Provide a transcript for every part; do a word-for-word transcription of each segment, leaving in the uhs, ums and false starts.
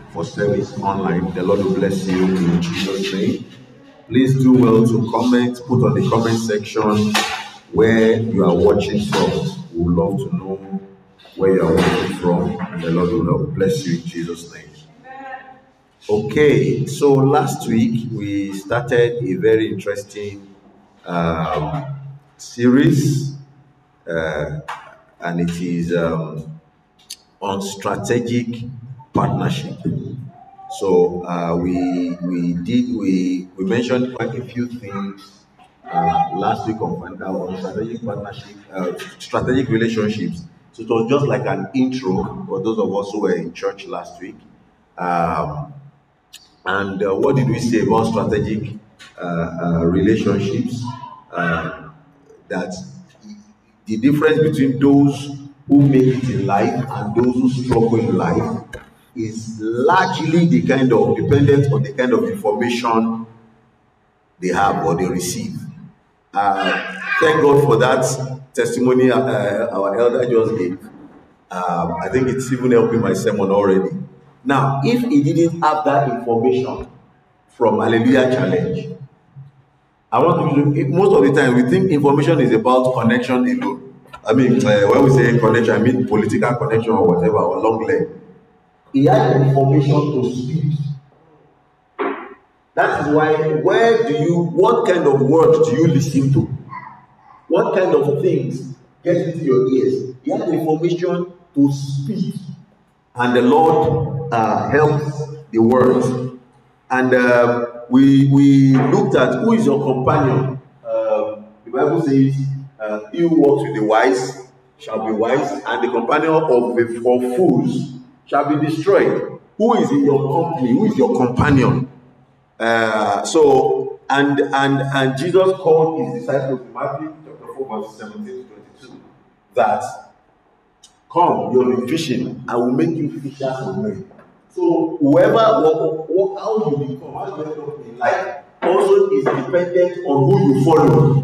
for service online. The Lord will bless you in Jesus' name. Please do well to comment, put on the comment section where you are watching from. We would love to know where you are watching from, and the Lord will help bless you in Jesus' name. Okay, so last week we started a very interesting um, series, uh, and it is um, on strategic partnership. So uh, we we did we we mentioned quite a few things uh, last week on Fanta on strategic partnership, uh, strategic relationships. So it was just like an intro for those of us who were in church last week. Um, and uh, what did we say about strategic uh, uh, relationships? Uh, that the difference between those who make it in life and those who struggle in life is largely the kind of dependent on the kind of information they have or they receive. Uh, thank God for that testimony uh, our elder just gave. Um, I think it's even helping my sermon already. Now, if he didn't have that information from Hallelujah Challenge, I want you to, most of the time we think information is about connection alone. I mean, uh, when we say connection, I mean political connection or whatever, or long leg. He had information to speak. That is why, where do you, what kind of words do you listen to? What kind of things get into your ears? He had information to speak. And the Lord uh, helps the words. And uh, we we looked at who is your companion. Uh, the Bible says, uh, "He who walks with the wise shall be wise, and the companion of the of fools shall be destroyed." Who is in your company? Who is your companion? Uh, so and and and Jesus called his disciples in Matthew chapter four, verse seventeen to twenty-two, that come, you'll be fishing, I will make you fishers of men. So whoever, what, what, how you become, how you end up in life, also is dependent on who you follow.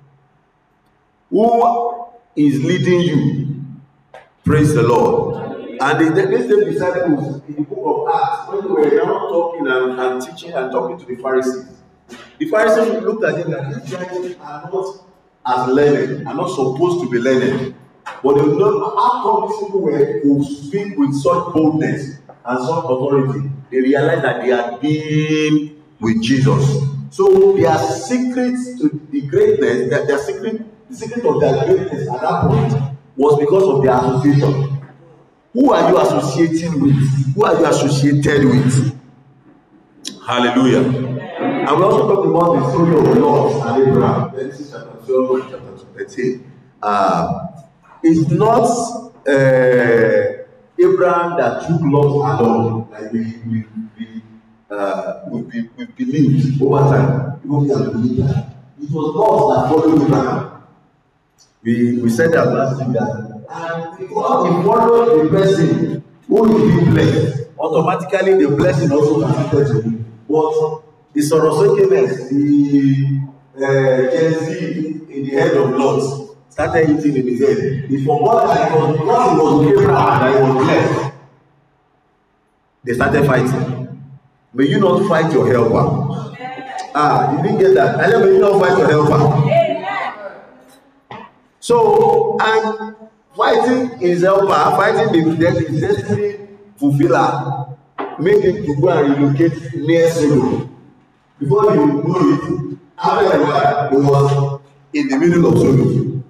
Who is leading you? Praise the Lord. And the, these same disciples in the book of Acts, when they were now talking and, and teaching and talking to the Pharisees, the Pharisees looked at them and these guys are not as learned, are not supposed to be learned. But they know how come these people were who speak with such boldness and such authority. They realized that they had been with Jesus. So their secrets to the greatness, their, their secret, the secret of their greatness at that point was because of their association. Who are you associating with? Who are you associated with? Hallelujah. And we also talked about the story of Lot and Abraham. Genesis chapter twelve and chapter thirteen. Uh, it's not uh, Abraham that took Lot along, like we we we, uh, we, we, we believed over time. People can believe that. It was Lot that followed Abraham. We we said that last week that. And because he followed the person who is being blessed, automatically the blessing also transmitted to him. But the Sorosokenes, the uh, Gen Z in the head of Lot, started eating in his head. He forgot that it was because he was with Abraham that he was blessed. They started fighting. May you not fight your helper. Ah, you didn't get that. I said, may you not fight your helper. So, and fighting his helper, fighting the his destiny fulfiller, made him to go and relocate near Sodom. Before you know it, after a while, he was in the middle of Sodom.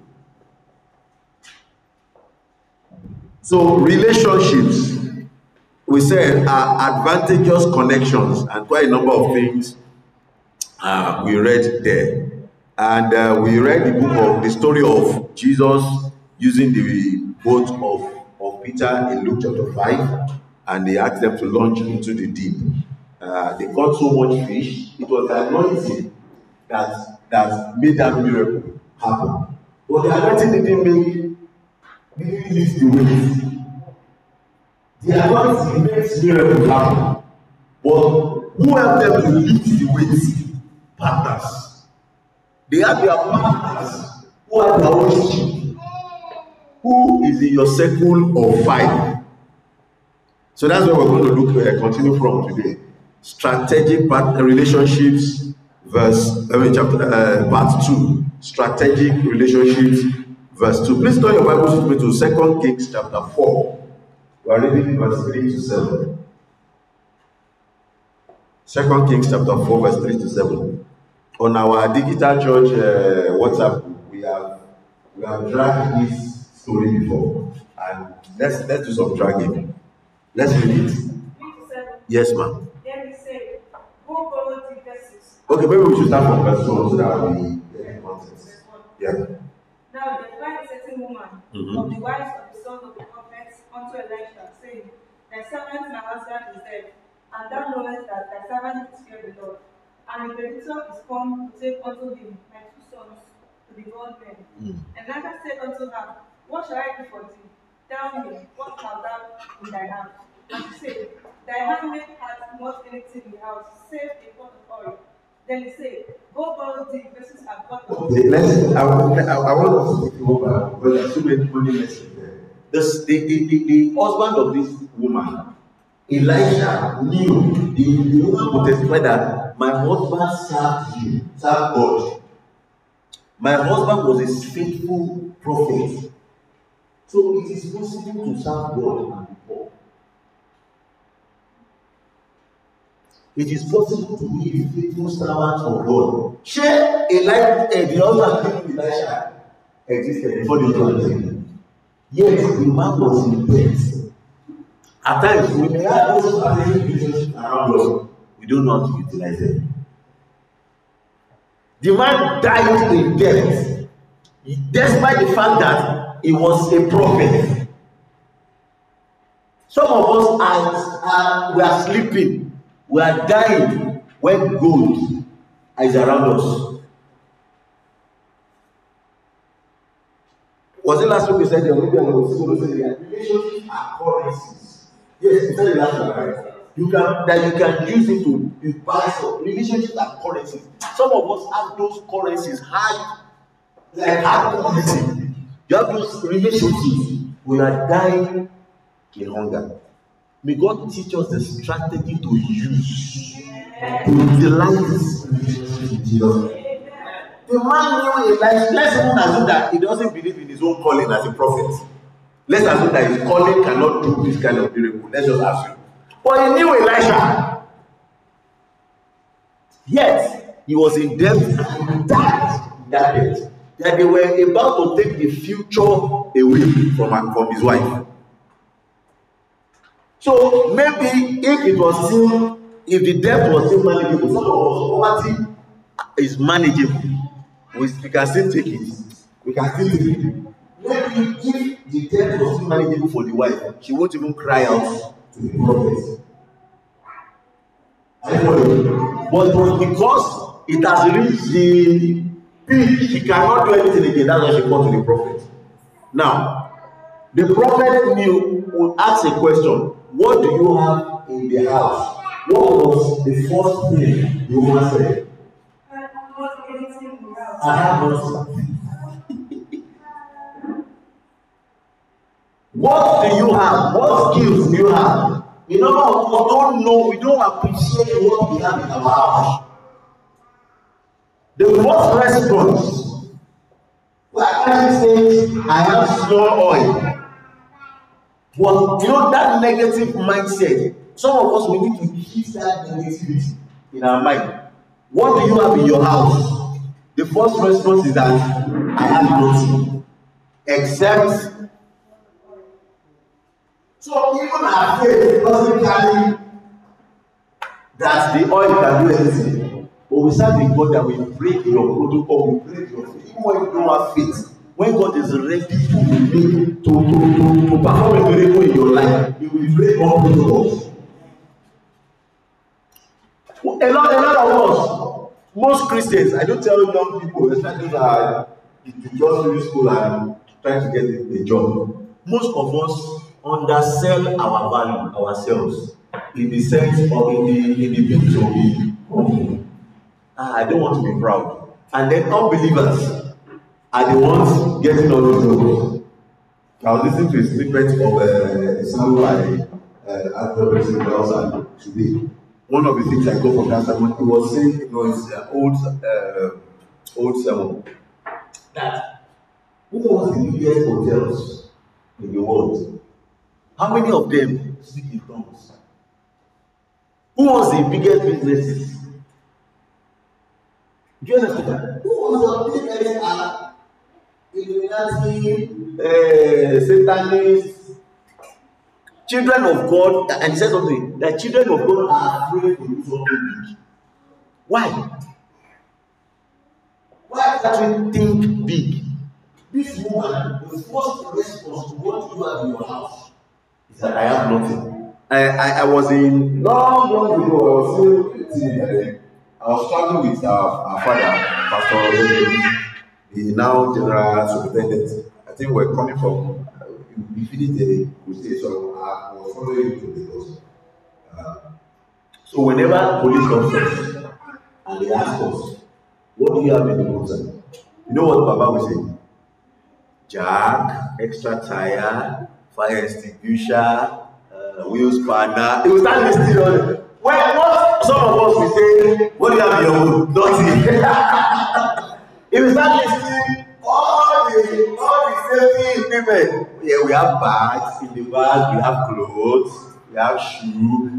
So, relationships, we said, are advantageous connections, and quite a number of things uh, we read there. And uh, we read the book of the story of Jesus using the boat of, of Peter in Luke chapter five, and they asked them to launch into the deep. Uh, they caught so much fish, it was the anointing that, that made that miracle happen. But the anointing didn't make, didn't lift the weight. The anointing makes miracle happen. But who helped them to lift the weight? Partners. They have their partners who are their own sheep. Who is in your circle of five? So that's what we're going to look uh, continue from today. Strategic part, relationships, verse I mean, chapter uh, part two. Strategic relationships, verse two. Please turn your Bibles with me to Second Kings chapter four. We are reading verse three to seven. Second Kings chapter four, verse three to seven. On our digital church uh, WhatsApp group, we have we have dragged this story before, and let's let's do some dragging. Let's read it. Yes, ma'am. Then he said, "Go borrow the vessels." Okay, maybe we should start from verse one so that we get the context. Yeah. Now there cried a certain woman mm-hmm. of the wives of the sons of the prophets unto Elisha, saying, Thy servant my husband is dead, and thou knowest that thy servant is fear the Lord. And the creditor is come to take unto him my two sons to be bondmen. Mm. And Elisha said unto her, What shall I do for thee? Tell me, what shalt thou in thy hand? And she said, Thy handmaid hath not anything in the house, save a pot of oil. Then he said, Go borrow the vessels and pot of oil. Okay, let's, I, I, I want us to take over because there are so many money lessons there. This, the, the, the, the husband of this woman, Elisha, knew, the, the woman would testify that my husband served you, served God. My husband was a faithful prophet. So it is possible to serve God and be poor. It is possible to be a faithful servant of God. Share Elijah, the husband of Elisha existed before the Jordan. Yes, the man was in debt. At times, we may have those family relationships around us. We don't know how to utilize them. The man died in debt, despite the fact that he was a prophet. Some of us are, are we are sleeping. We are dying when gold is around us. Was it last week we said that relationships are currencies? Yes, we said it last week, right? You can that you can use it to you buy some relationships are currencies. Some of us have those currencies hard, like hard currency. You have those relationships. We are dying in hunger. May God teach us the strategy to use to utilize this relationship with Jesus. The man knew Elijah. Let's even assume that he doesn't believe in his own calling as a prophet. Let's assume that his calling cannot do this kind of miracle. Let's just assume. But he knew Elijah. Yet he was in debt and died in that debt. That they were about to take the future away from, from his wife. So maybe if it was still, if the debt was still manageable, some of us poverty is manageable. We, we can still take it. We can still take it. Maybe if the debt was still manageable for the wife, she won't even cry out to the prophet. But because it has reached the peak, she cannot do anything again. That's why she called to the prophet. Now, the prophet knew, would ask a question. What do you have in the house? What was the first thing the woman said? I have not anything in the house. I have nothing. What do you have? What skills do you have? You know, we don't know, we don't appreciate what we have in our house. The first response, well, actually says, I have small oil. But you know that negative mindset, some of us, we need to keep that negativity in our mind. What do you have in your house? The first response is that I have nothing except. So even our faith doesn't carry that the oil can do anything. But we serve a God that will break your protocol, will break your faith. Even when you don't have faith, when God is ready to make, to, to, to, to perform a miracle in your life, He will break all protocols. A lot, a lot of us, most Christians, I don't tell young people, especially that are just finish school and trying to get a, a job. Most of us undersell our value, ourselves, in the sense of in the in the picture of being humble. Ah, I don't want to be proud. And then unbelievers are the ones getting all the jobs. I was listening to a snippet of uh, a song by uh, advocacy also today. One of the things I got from that sermon, he was saying, you know, it's uh, old, uh, old sermon, that who was the biggest hotels in the world? How many of them speak in tongues? Who was the biggest businesses? Do you understand? Who was the biggest uh, Illuminati, uh, Satanists, children of God? And he said something, that children of God are afraid to do something big. Why? Why can't we think big? This woman, the first response to what you have in your house is that I have nothing. I, I, I was in long, long ago, I was still teenager. I was traveling with our, our father, Pastor David, the now General Superintendent. I think we we're coming from, uh, we finished the crusade, so I was following to Lagos. Uh, so whenever police comes to us and they ask us, what do you have in the motor? You know what Baba will say? Jack, extra tire, fire extinguisher, Uh, wheel spanner. He will start listing on it. When what some of us will say, what do you have in your mood? Nothing. He will start listing all the all the safety equipment. Yeah, we have bags. In the bag, we have clothes, we have shoes.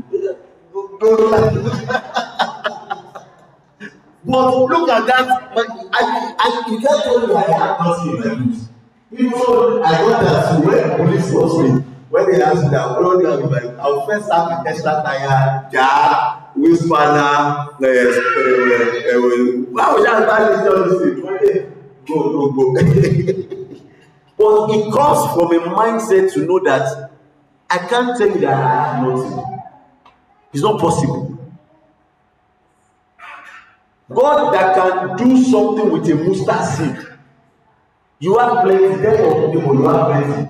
But look at that. But I, I, you can't tell me I have nothing in my mood. Even though I got that too, when police was me. When they ask me that, what do you have in mind? I'll first start with extra tire, jack, wheel spanner, uh, uh, uh, how would I start all these things? Go, go, go. But it comes from a mindset to know that I can't tell you that I have nothing. It's not possible. God that can do something with a mustard seed. You have plenty, therefore you have plenty.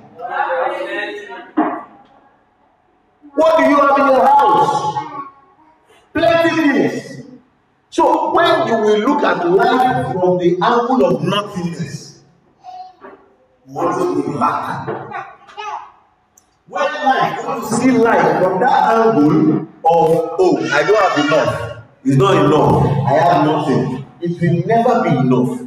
What do you have in your house? Plenty things. So when you will look at life from the angle of nothingness, what will you lack? When life, when you see life from that angle of, oh, I don't have enough, it's not enough, I have nothing, it will never be enough.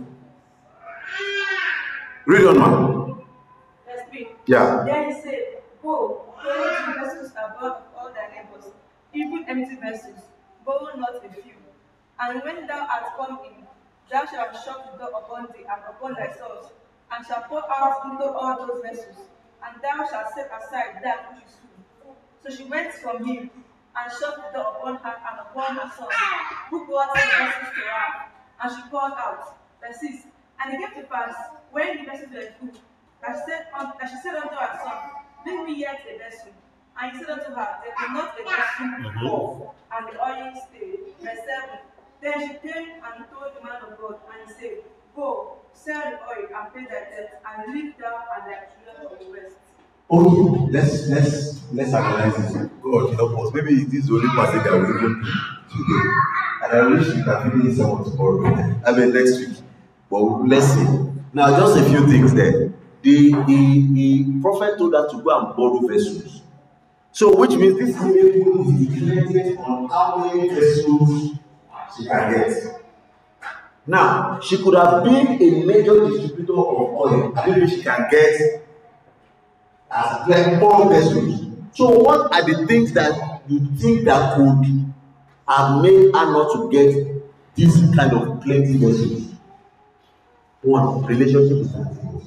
Read on, man. Let's speak. Yeah. Then he said, go, borrow two vessels above all thy neighbors, even empty vessels, borrow not a few. And when thou art come in, thou shalt shut the door upon thee and upon thy sons, and shalt pour out into all those vessels, and thou shalt set aside that which is full. So she went from him, and shut the door upon her and upon her sons, who brought the vessels to her, and she poured out. Verse six. And it came to pass, when the vessels were full, that she said, un- that she said unto her son, bring me yet a vessel. And he said unto her, there is not a vessel more, and the oil stayed. Verse seven. Then she came and told the man of God, and he said, go, sell the oil and pay thy debt, and live thou and thy children of the rest. Okay, let's let's let's analyze this. God help us. Maybe this is the only passage that we even today. And I wish we can finish someone tomorrow. I mean next week. But let's see. Now just a few things there. The the the prophet told her to go and borrow vessels. So which means this miracle is dependent on how many vessels she can get. Now, she could have been a major distributor of oil. I don't know if she can get as like more vessels. So what are the things that you think that could have made her not to get this kind of plenty vessels? One, relationship with her things.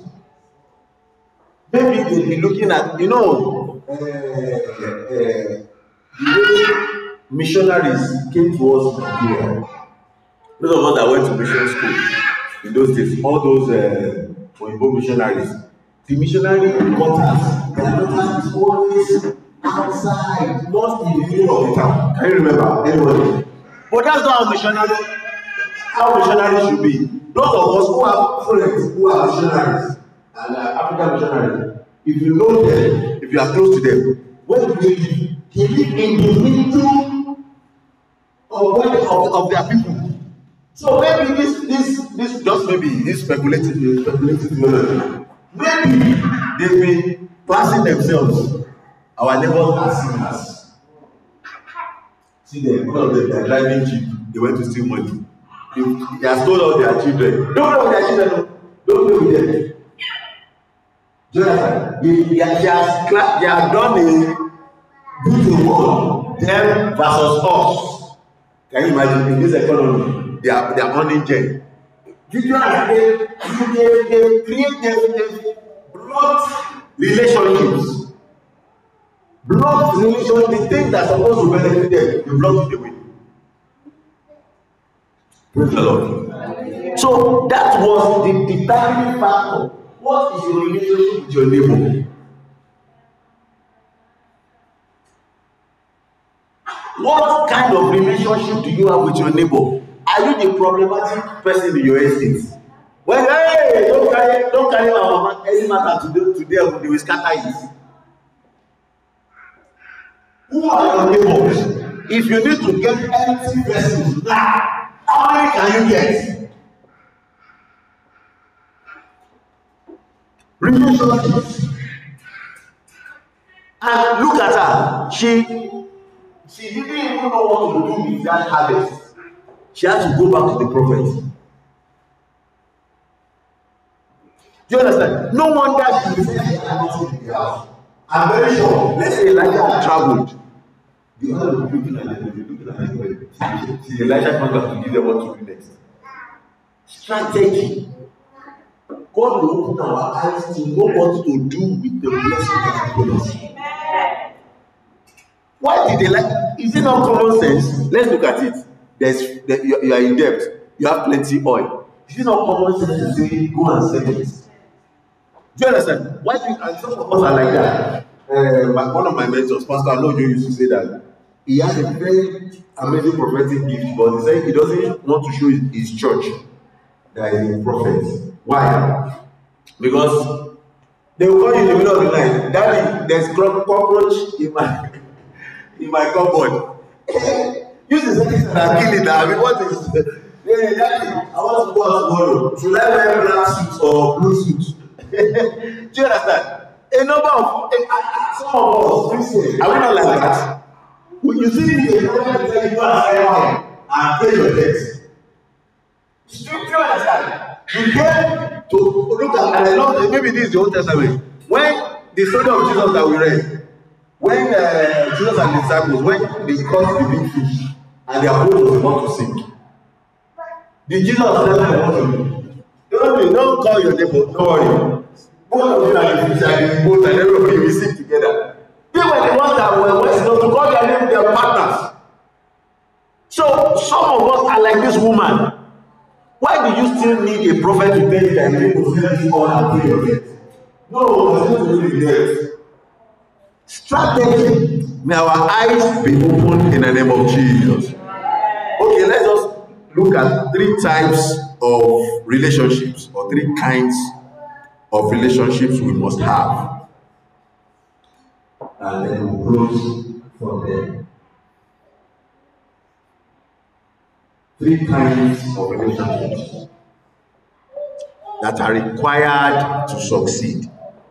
Maybe they'll be looking at, you know, uh, uh, the way missionaries came to us in Nigeria. Those of us that went to mission school in those days, all those uh, Oyibo missionaries, the missionary quarters, their quarters is always outside, not in the middle of the town. Can you remember? Anybody? But that's not how missionary, how missionaries should be. Those of us who have friends who are missionaries and uh, African missionaries, if you know them, if you are close to them, when do they live? They live in the middle of, where, of, of their people. So maybe this, this, this, just maybe this speculative, speculative theology. Maybe they've been passing themselves Our neighbors are sinners. See them, one of them, they are driving jeep. They went to steal money. They, they have stole all their children. Don't play with their children. Don't play with them. Jonathan, they, they, they, have, they have done a good work. Them versus us. Can you imagine in this economy? They are, they are earning gen. Did you understand? They, they create them blood relationships. Blood relationships, the things that are supposed to benefit them, you block it away. Praise the Lord. So that was the determining factor. What is your relationship with your neighbor? What kind of relationship do you have with your neighbor? Are you the problematic person in your estate? Well, hey, don't carry, don't carry my mama any matter today, today they will scatter it. Who are your neighbors? If you need to get empty vessels now, how many can you get? Relationships. And look at her. She she didn't even know what to do with that harvest. She had to go back to the prophet. Do you understand? No wonder she said she had nothing in the house. I'm very sure. Let's say Elijah had traveled. The other will be looking at them, will be looking at them. See, Elijah comes back to give them what to do next. Strategy. God will open our eyes to know what to do with the blessing that He gives us. Why did they like? Is it not common sense? Let's look at it. There's, there, you, you are in debt. You have plenty oil. Is it not common sense to say, go and sell it? Do you understand? Why do you, and some of us are like that? Uh, one of my mentors, Pastor Alojo, used to say that he has a very amazing prophetic gift, but he said he doesn't want to show his, his church that he is a prophet. Why? Because they will call you in the middle of the night. Daddy, there's cockroach in my in my cupboard. Use the sentence and kill it. I mean, what is yeah, Daddy, I want to go out tomorrow. Should I wear black suit or blue suit? Do you understand? A number of a, some of us, are we not like that? When you see me, a prophet tell you go and and pay your debts. Do you understand? You get to look at, and I love, maybe this is the Old Testament. When the story of Jesus that we read, when uh, Jesus and the disciples, when they caught the big fish and their boat was about to sink, did Jesus tell them what to do? Don't, don't call your neighbor, don't worry. Both of you and the fish and the boat and everybody will sink together. They were the ones that were wise enough to call their name their partners. So some of us are like this woman. Why do you still need a prophet to tell you that you will send you on and pay your debt? No, it's not really debt. Strategy. May our eyes be opened in the name of Jesus. Okay, let's just look at three types of relationships or three kinds of relationships we must have. And then we'll close from there. Three kinds of relationships that are required to succeed.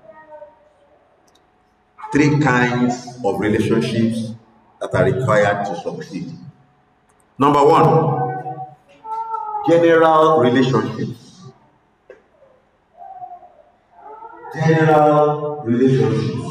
Three kinds of relationships that are required to succeed. Number one, general relationships. General relationships.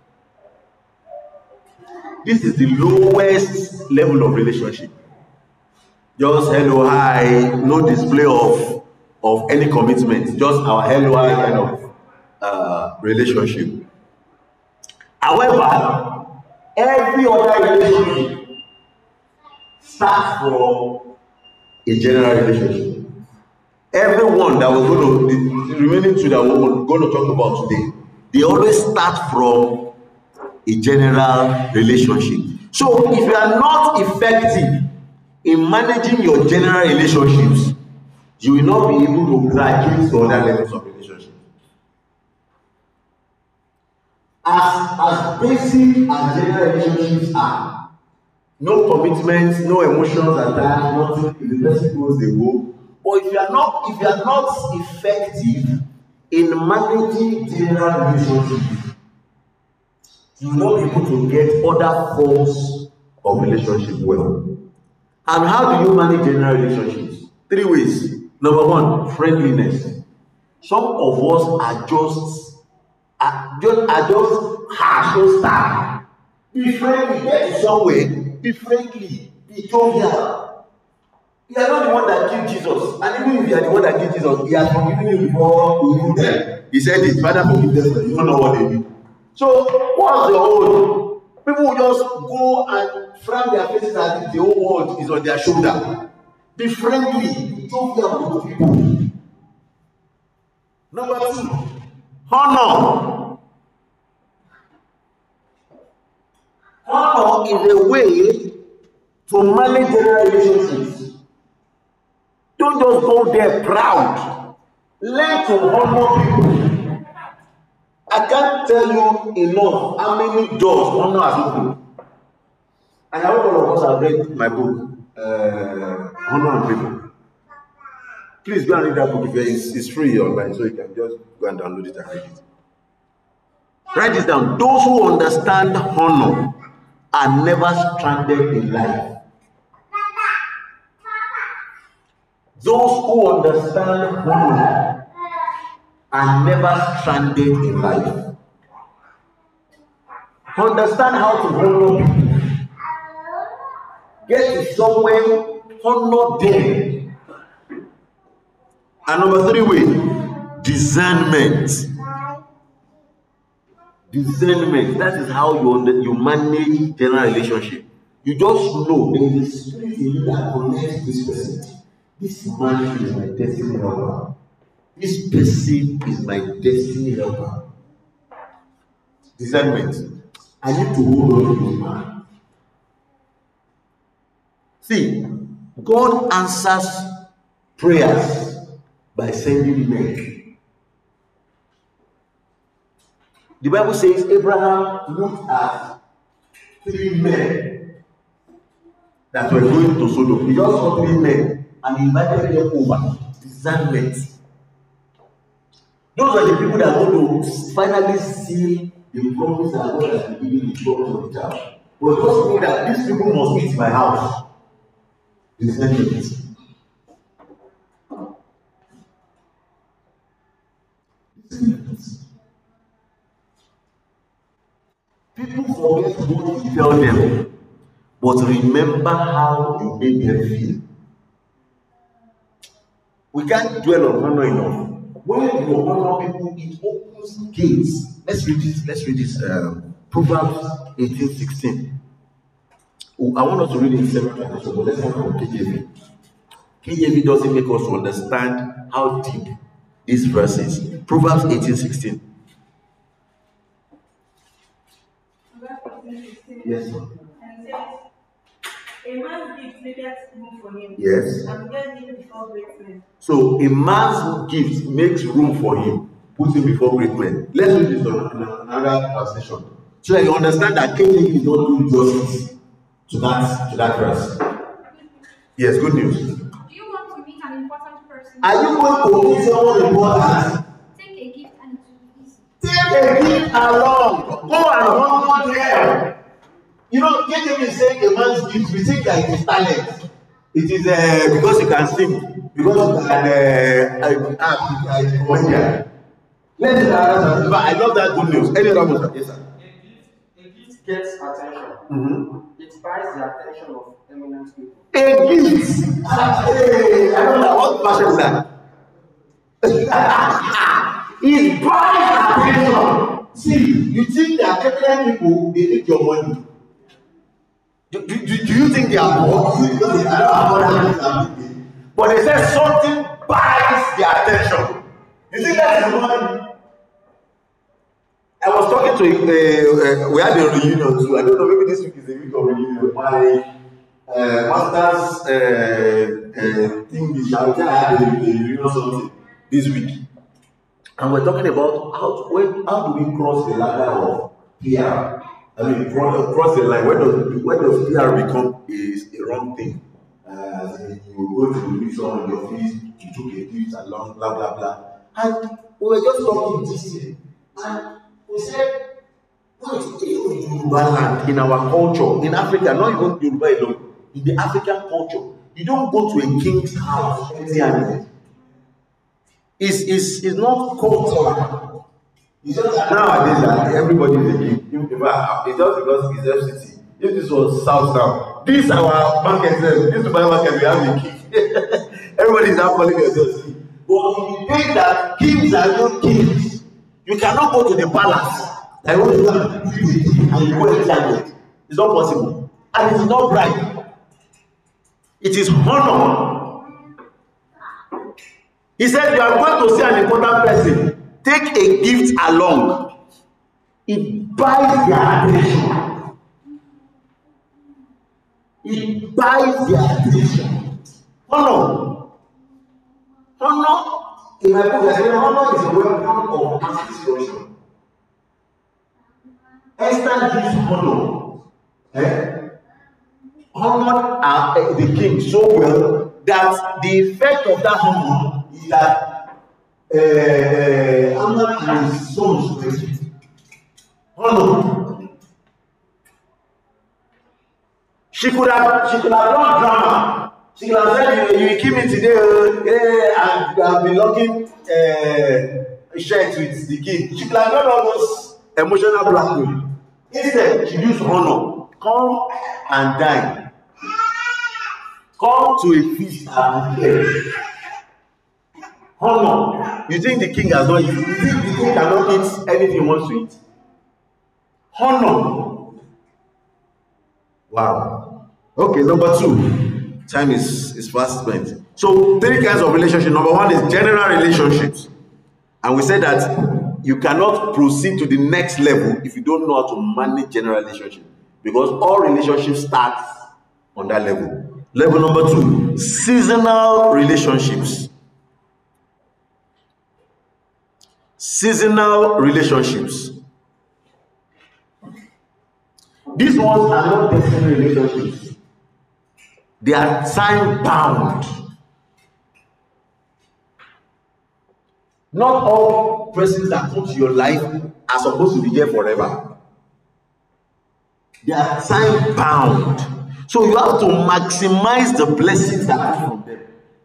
This is the lowest level of relationship. Just hello, hi, no display of of any commitment. Just our hello, hi kind of uh, relationship. However, every other relationship starts from a general relationship. Everyone that we're going to, the remaining two that we're going to talk about today, they always start from a general relationship. So if you are not effective in managing your general relationships, you will not be able to graduate to other levels of relationships. As, as basic as general relationships are, no commitments, no emotions attached, nothing. If the person goes, they go. But if you are not, if you are not effective in managing general relationships, you will not be able to get other forms of relationship well. And how do you manage general relationships? Three ways. Number one, friendliness. Some of us are just are just are just harsh, just style. Be friendly. Get to somewhere. Be friendly. Be jovial. You are not the one that killed Jesus. And even if you are the one that killed Jesus, he has forgiven you before you knew them. He said it, Father, forgive them, but you don't know what they did. So, what's your own? People will just go and frown their faces as if the whole world is on their shoulder. Be friendly. Be jovial with people. Number two, honor. Honor is a way to manage general relationships. Don't just go there proud. Learn to honor people. I can't tell you enough how many doors honor has opened. And I hope all of us have read my book, uh, Honor and People. Please go and read that book. If it's, it's free online, so you can just go and download it and read it. Write this down. Those who understand honor are never stranded in life. Those who understand honor are never stranded in life. Understand how to honor people. Get to somewhere, honor them. And number three way, discernment. Discernment. That is how you under, you manage general relationship. You just know there is a spirit in you that connects this person. This man is my destiny helper. This person is my destiny helper. Discernment. I need to hold on to this man. See, God answers prayers by sending men. The Bible says Abraham looked at three men that were going to Sodom. He just saw three men and he invited them over. Discernment. Those are the people that are going to finally see the promise that God has been giving the children of the child. But just know that these people must eat my house. Discernment. People forget what you tell them, but remember how you made them feel. We can't dwell on honor enough. When you honor people, it opens gates. Let's read this. Let's read this. Um, Proverbs eighteen sixteen. Oh, I want us to read it in several translations, but let's have from K J V. K J V doesn't make us to understand how deep this verse is. Proverbs eighteen sixteen. Yes, sir. And says, a man's gift maketh room for him. Yes. And get him before great men. So a man's gift makes room for him, puts him before great men. Let's read this on another translation, so that you understand that K J V is not doing justice to that to that verse. Yes, good news. Do you want to meet an important person? Are you going to meet someone important? Take a gift and it will be easy. Take a gift along. Go and honor them. You know, K J V is saying a man's gift. We think that it is talent. It is uh, because you can sing, because you can uh, act, like a comedian. Let's uh, but I love that good news. Any other one? Yes, sir. A gift gets attention. Mm-hmm. It buys the attention of eminent people. A gift. Hey, I don't know what passion is that. It buys attention. See, you think that eminent people they take your money. Do, do, do, do you think they are poor? I don't have money. But they say something buys their attention. You think that is money? I was talking to uh, uh, we had a reunion too. I don't know, maybe this week is a week of reunion. My uh, master's uh, uh, thing is I had a, a reunion something this week. And we're talking about how to, when, how do we cross the ladder of P R? I mean, cross, cross the line. When does when does P R become is a wrong thing? Uh, you go to meet someone in your office, you took a gift along, blah blah blah. And we were just talking this thing, and we said Yoruba land, in our culture, in Africa, not even Yoruba alone, in the African culture, you don't go to a king's house empty-handed. It's, it's, it's not cultural. It's just that nowadays that everybody is a king. It's just because it's F C T. If this was South now, this our market, this Dubai market, we have a king. Everybody is now calling themselves king. But if you think that kings are not kings, you cannot go to the palace. I want to go and you go empty-handed. It's not possible. And it is not right. It is honor. He said, you are going to see an important person. Take a gift along. It buys their attention. It buys their attention. Honor. Honor. In my book, I say honor is a weapon of mass destruction. Esther gives honor. Eh? Honored uh, the king so well that the effect of that honor is that uh, Haman and his sons were honored. She could have she could have done drama. She could have said, you, you kill me today, uh, yeah, and I've been locking uh, shirt with the king. She could have done all those emotional blackmail. Instead, she used honor. Come and dine. Come to a feast and play. Honor. You think the king has not eaten? You think the king cannot eat anything he wants to eat? Honor. Wow. Okay, number two. Time is, is fast spent. So, three kinds of relationship. Number one is general relationships. And we said that you cannot proceed to the next level if you don't know how to manage general relationship. Because all relationships start on that level. Level number two, seasonal relationships. Seasonal relationships. These ones are not destiny relationships. They are time bound. Not all persons that come to your life are supposed to be there forever. They are time bound. So you have to maximize the blessings that come from them.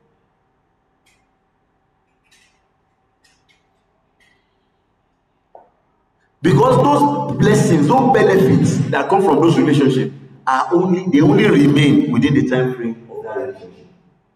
Because those blessings, those benefits that come from those relationships are only, they only remain within the time frame of that relationship.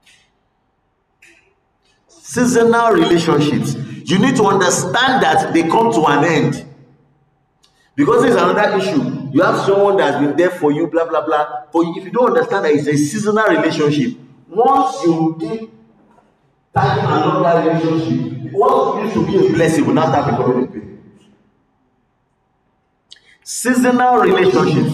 Seasonal relationships, you need to understand that they come to an end. Because this is another issue. You have someone that's been there for you, blah, blah, blah. But if you don't understand that it's a seasonal relationship, once you keep tagging another relationship, what used to be a blessing will now start becoming a pain. Seasonal relationships.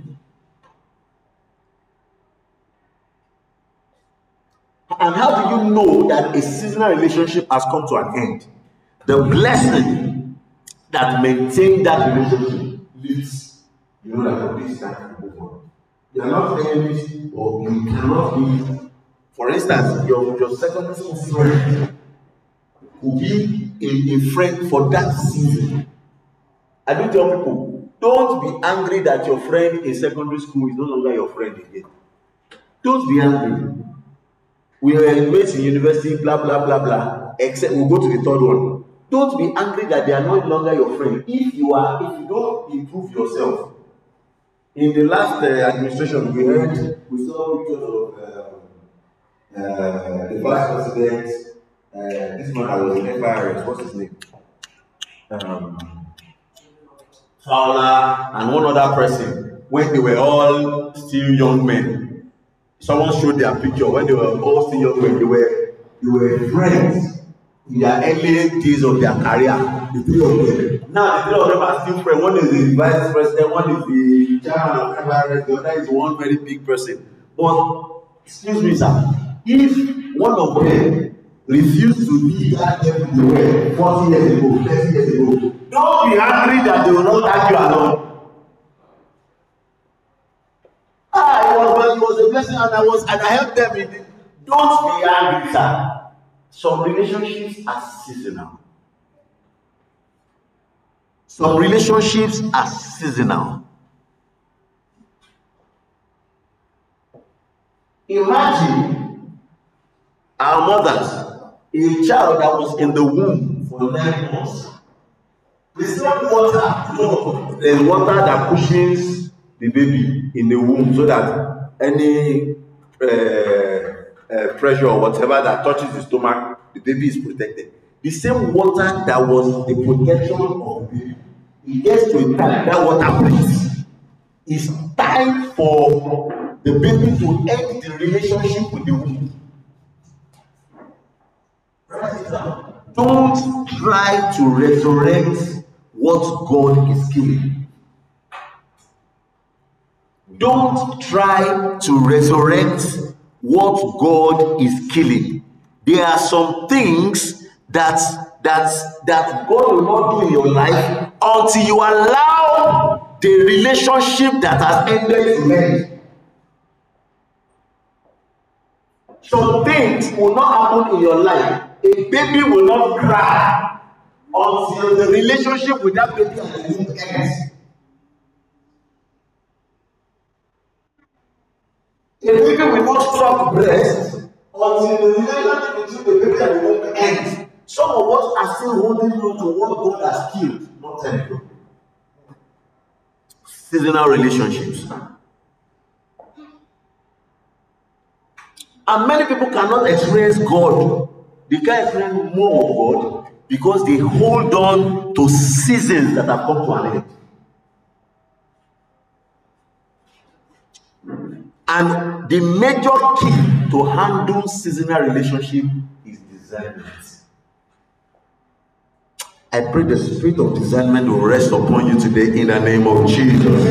And how do you know that a seasonal relationship has come to an end? The blessing that maintains that relationship leads. You know that this can move on. They are not enemies, or you cannot be. For instance, your, your secondary school friend will be a, a friend for that season. I do tell people, don't be angry that your friend in secondary school is no longer your friend again. Don't be angry. We were mates in university, blah, blah, blah, blah, except we'll go to the third one. Don't be angry that they are no longer your friend. If you are, if you don't improve yourself. In the last uh, administration, we heard, we saw pictures of uh, uh, the vice president, uh, this man that was in F I R S, what's his name? Um, Fowler, and one other person, when they were all still young men. Someone showed their picture when they were all still young men. They were, they were friends in their early days of their career. The three of them. Now, the three of them are still friends. One is the vice president, one is the chairman of F I R S, the other is one very big person. But, excuse me, sir, if one of them refused to be that level they were forty years ago, thirty years ago, don't be angry that they will not tag you along. Ah, it was, it was a blessing, and I was, and I helped them in it. Don't be angry, sir. Some relationships are seasonal. Some relationships are seasonal. Imagine our mothers, a child that was in the womb for nine months. There's not water, no. There's water that pushes the baby in the womb so that any uh, uh, pressure or whatever that touches the stomach, the baby is protected. The same water that was the protection of the baby, it gets to a time that water breaks. It's time for the baby to end the relationship with the womb. Don't try to resurrect what God is killing. Don't try to resurrect what God is killing. There are some things that that that God will not do in your life until you allow the relationship that has ended to end. Some things will not happen in your life. A baby will not cry until the relationship with that baby ends. A baby will not stop breast until the relationship between the baby and the woman ends. Some of us are still holding on to what God has killed, not telling you. Seasonal relationships. And many people cannot experience God. They can't experience more of God because they hold on to seasons that have come to an end. And the major key to handle seasonal relationship is discernment. I pray the spirit of discernment will rest upon you today in the name of Jesus.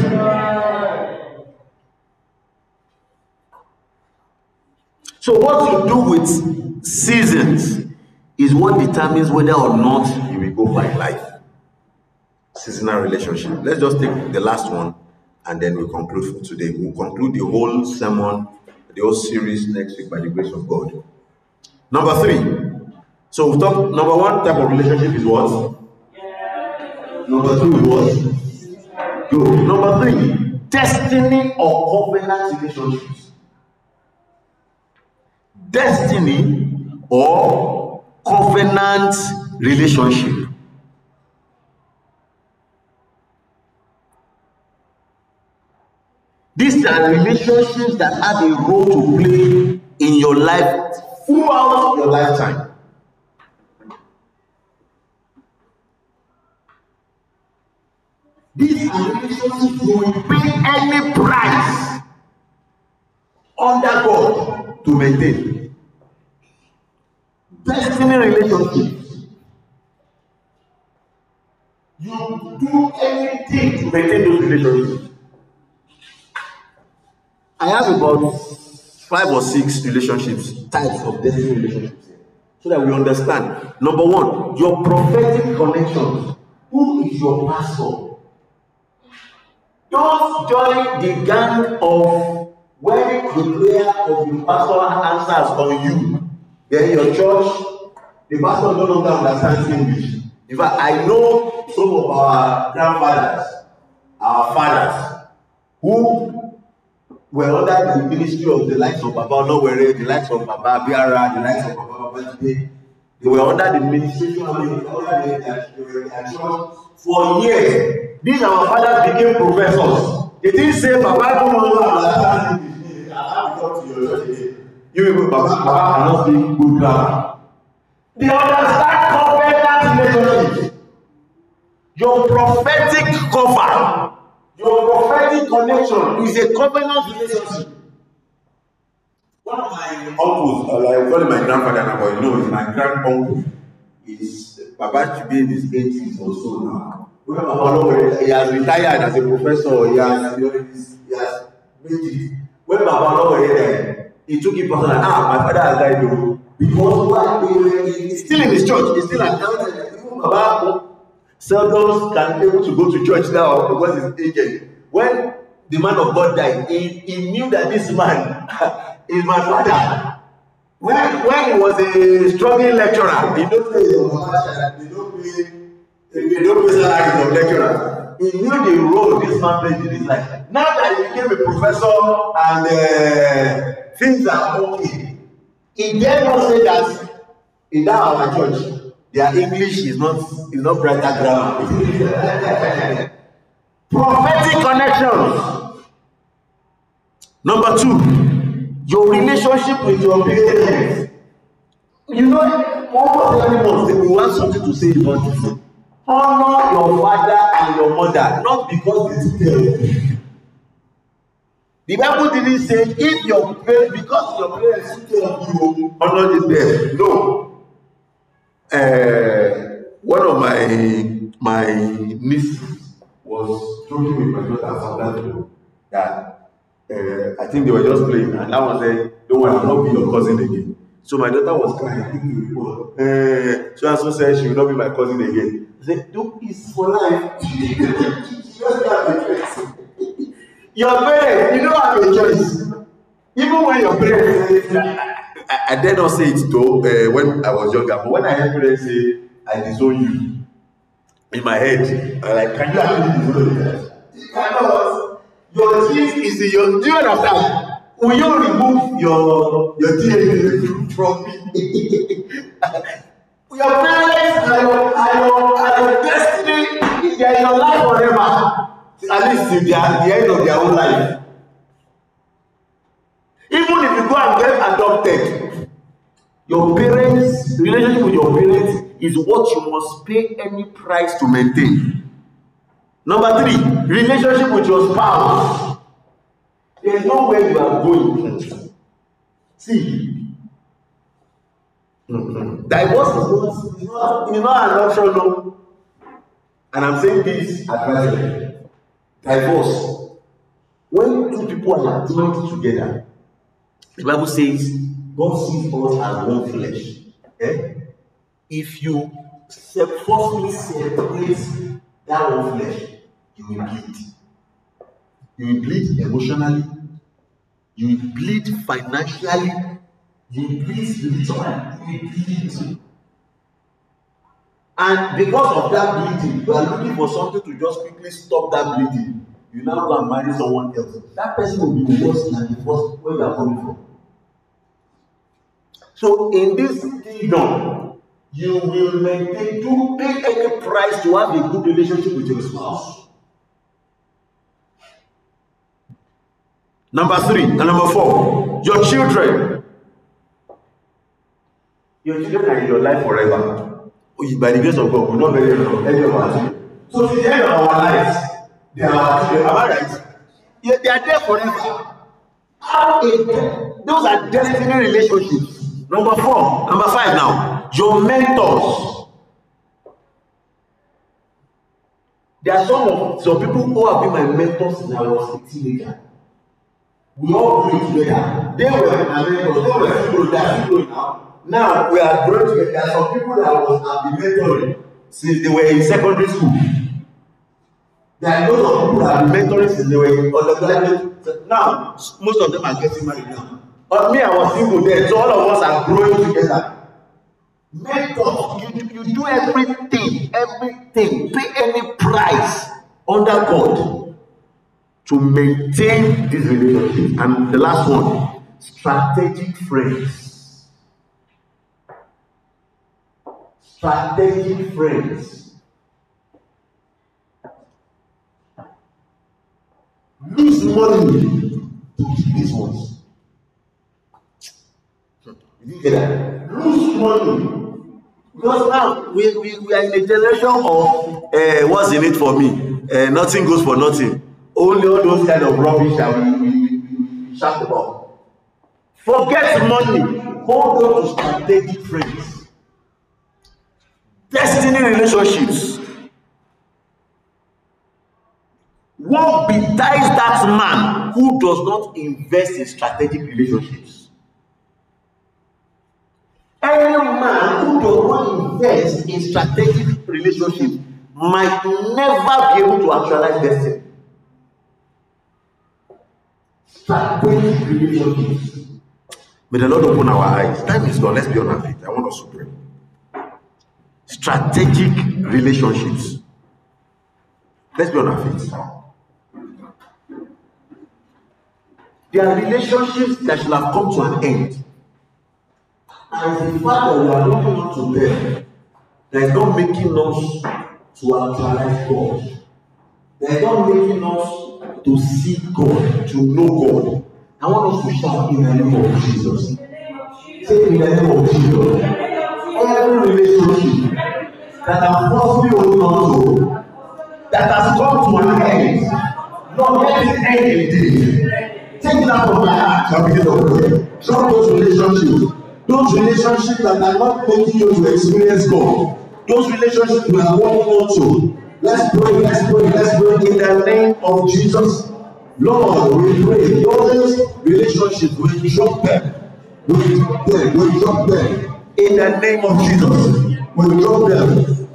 So what you do with seasons is what determines whether or not you will go by life. Seasonal relationship. Let's just take the last one and then we'll conclude for today. We'll conclude the whole sermon, the whole series next week by the grace of God. Number three. So we talk. Number one type of relationship is what? Number two is what? Good. Number three, destiny or covenant relationships. Destiny or covenant relationship. These are relationships that have a role to play in your life throughout your lifetime. These are relationships you will pay any price under God to maintain. Destiny relationships. You do anything to maintain those relationships. I have about five or six relationships, types of destiny relationships, so that we understand. Number one, your prophetic connections. Who is your pastor? Don't join the gang of when the prayer of the pastor answers on you. Then your church, the pastor no longer understands English. In fact, I know some of our grandfathers, our fathers, who were under the ministry of the likes of Baba Olowere, the likes of Baba Biara, the likes of Baba Babajide. They were under the ministration of the under the church for years. These our fathers became professors. They didn't say Baba don't understand English. I have to talk to your church. You people, Baba, Baba cannot speak good grammar. They understand covenant relationships. Your prophetic cover, your prophetic connection is a covenant relationship. One of my uncles, uh, like I call him my grandfather now, but you know, he's my grand uncle. Is Baba should be in his eighties or so now. When Baba he has retired as a professor, he has, you know, he has made it. When Baba Olowere there, he took it personal. Ah, my father has died though. Because why? He's still in his church. He's still an elder. Even Baba seldom can be able to go to church now because he's aged. When the man of God died, he, he knew that this man is my father. When when he was a struggling lecturer, he don't pay your Baba, they don't pay They don't pay salary of lecturer. He knew the role this man played in his life. Now that he became a professor and uh, things are okay, he dare not say that in that our church, their English is not is not brighter grammar. Prophetic connections. Number two, your relationship with your parents. You know, almost every month they will want something to say about it. Honor your father and your mother, not because they tell you. The Bible didn't say if your parents, because your parents tell you, honor them. No. Uh, one of my my nieces was joking with my daughter sometimes that uh, I think they were just playing, and I was saying, "Don't worry, I'll not be your cousin again." So my daughter was crying, thinking, "Oh, uh, so and so said she will not be my cousin again." I said, "Do it's for life." She just have a choice. Your parents, you don't have a choice. Even when your parents say, I, I dare not say it though uh, when I was younger, but when I heard parents say, "I disown you," in my head, I'm like, can you actually disown me? You cannot. Your genes is in your. Do you understand? Will you remove your your D N A from me? Your parents are your, are your, are your destiny. They are your life forever. At least till the end of their own life. Even if you go and get adopted, your parents, relationship with your parents is what you must pay any price to maintain. Number three, relationship with your spouse. There is no way you are going. See, mm-hmm. Divorce is not, is not, is not an option, no. And I'm saying this advisedly. Divorce. When two people are joined together, the Bible says God sees us as one flesh. Eh? If you forcefully separate that one flesh, you will bleed. You will bleed emotionally, you will bleed financially, you will bleed spiritually, you will bleed. And because of that bleeding, you are looking for something to just quickly stop that bleeding. You now go and marry someone else. That person will be worse than the first where you are coming from. So in this kingdom, you will maintain, do pay any price to have a good relationship with your spouse. Number three and number four, your children. Your children are in your life forever. By the grace of God, we will not bury any of our children. So to the end of our lives, they are our children. Am I right? Yeah, they are there forever. How is those are destiny relationships. Number four, number five now, your mentors. There are some of some people who have been my mentors since I was a teenager. We all grew together. They were my mentors. They were still they are still now. Now we are growing together. There are some people that was have been mentoring since they were in secondary school. There are lots of people that have been mentoring since they were in undergraduate. Now most of them are getting married now. But me, I was single then, so all of us are growing together. Mentors, you, you do everything, everything, pay any price under God to maintain this relationship. And the last one, strategic friends. Strategic friends. Lose money to keep these ones. You didn't get that? Lose money. Because now we, we, we are in a generation of uh, what's in it for me? Uh, nothing goes for nothing. Only all those kind of rubbish that we, we, we, we shout about. Forget money. Hold on to strategic friends. Destiny relationships. What betides that man who does not invest in strategic relationships? Any man who does not invest in strategic relationship might never be able to actualize destiny. Strategic relationships. May the Lord open our eyes. Time is gone. Let's be on our feet. I want us to pray. strategic relationships. Let's be on our feet. There are relationships that should have come to an end. And the fact that we are looking on to them, they are not making us to actualize God. They are not making us to see God, to know God. I want us to shout in the name of Jesus. Say in the name of Jesus. Every relationship that has forced me holding on to, that has come to an end, Lord, let it end indeed. Take it out of my heart and begin to pray. Drop those relationships. Those relationships that are not making you to experience God. Those relationships we are holding on to. Let's pray, let's pray, let's pray in the name of Jesus. Lord, we pray. Those relationships, we drop them. We drop them. We drop them. In the name of Jesus. We drop them.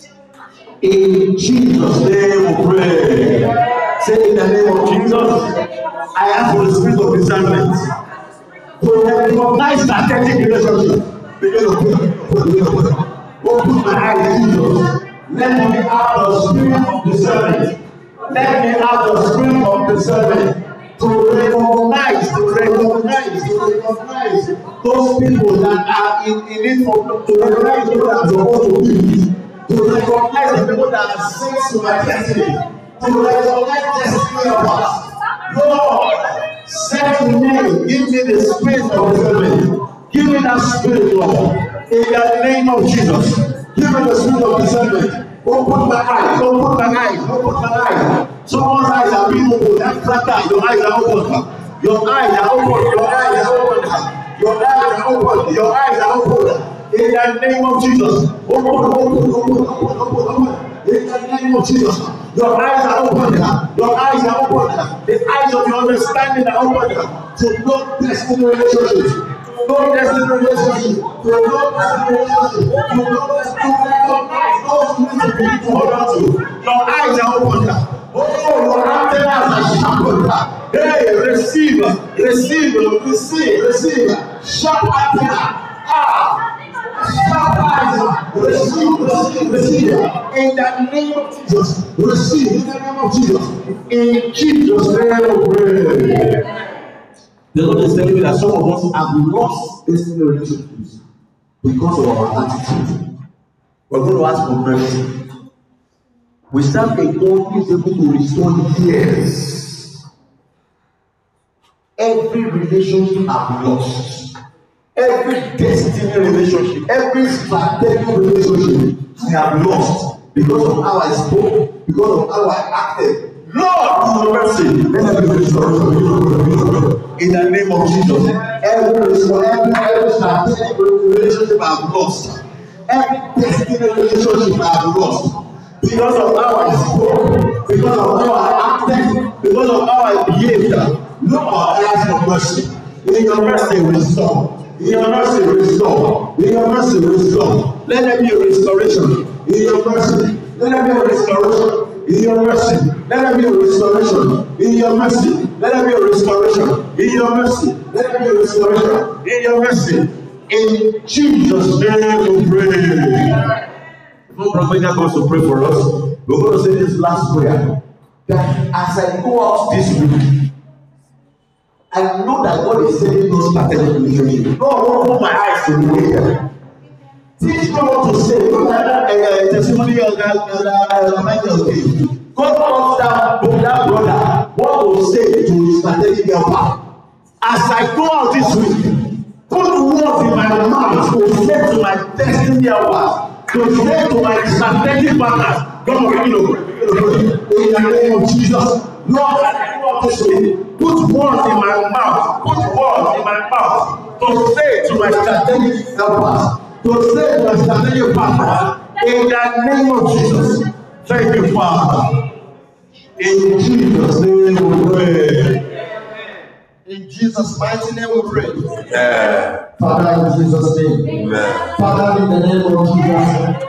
In Jesus' name we pray. Say in the name of Jesus, I ask for the spirit of discernment to recognize strategic relationship. Begin to pray. Begin to pray. Open my eyes, Jesus. Let me have the spirit of discernment. Let me have the spirit of discernment to recognize, to recognize, to recognize those people that are in, in need for, to recognize people that are supposed to be, to recognize the people that are sent to my destiny, to recognize destiny of us. Lord, set me, give me the spirit of discernment. Give me that spirit, Lord, in the name of Jesus. Give me the spirit of discernment. Open my eyes, open my eyes, open my eyes. Someone's eyes are being opened. That's right. Your eyes are open. Your eyes are open. Your eyes are open. Your eyes are open. Your eyes are open. In the name of Jesus. Open, open, open, open, open, open. In the name of Jesus. Your eyes are open. Your eyes are open. The eyes of your understanding are open. To know destiny relationships. No destiny relationship, to no destiny relationship, to no destiny relationship, those who need to be to hold on to. Your eyes are open. Oh, your antennas are sharpened. Hey, receive, receive, receive, receive. Sharp antenna. Ah, sharp eyes. Receive, receive, receive. In the name of Jesus, receive in the name of Jesus. In Jesus' name we pray. The Lord is telling me that some of us have lost destiny relationships because of our attitude. We're going to ask for mercy. We serve a God who is able to restore years. Every relationship I've lost, every destiny relationship, every strategic relationship I have lost because of how I spoke, because of how I acted. Lord, in mercy, let there be restoration. In the name of Jesus, every every every strategic relationship I've lost, every destiny relationship I've lost, because of how I spoke, because of how I acted, because of how I behaved. Lord, I ask for mercy. In your mercy, restore. In your mercy, restore. In your mercy, restore. Let there be a restoration. In your mercy, let there be a restoration. In your mercy, let there be a restoration. In your mercy, let there be a restoration. In your mercy, let there be a restoration. In your mercy, in Jesus' name we pray. Before Prophet goes to pray for us, we're going to say this last prayer. That as I go out this week, I know that God is sending those strategic relationships. Lord, open my eyes to the way. Teach me what to say. Uh, testimony of that. God calls that, that brother what to say to his strategic helper. As I go out this week, put words in my mouth to say to my destiny helper, to say to my strategic partners. God will begin to pray. In the name of Jesus. Lord, I go out this week. Put words in my mouth. Put words in my mouth to say to my strategic helpers. To say to my strategic partners. In the name of Jesus. Thank you, Father. In Jesus' name we pray. In Jesus' mighty name we pray. Yeah. Father, in Jesus' name. Amen. Father, in the name of Jesus.